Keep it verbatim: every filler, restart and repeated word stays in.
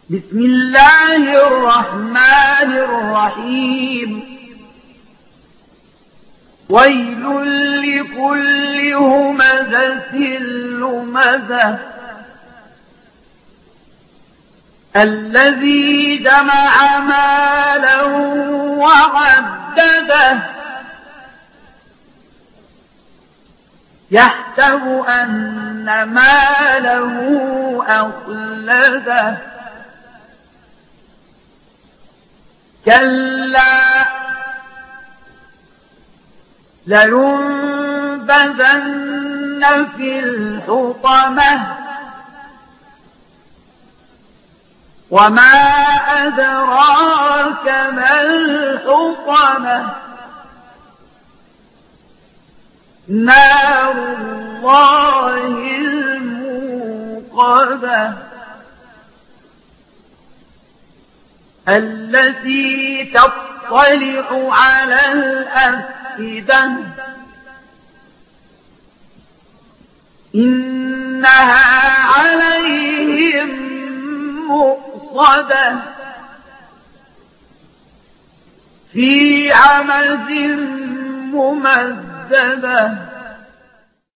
بسم الله الرحمن الرحيم ويل لكل همزة لمزة الذي جمع مالا وعدده يحسب أن ماله أخلده كلا لينبذن في الحطمة وما أدراك ما الحطمة نار الله الموقدة التي تطلع على الأفئدة إنها عليهم مؤصدة في عمد ممددة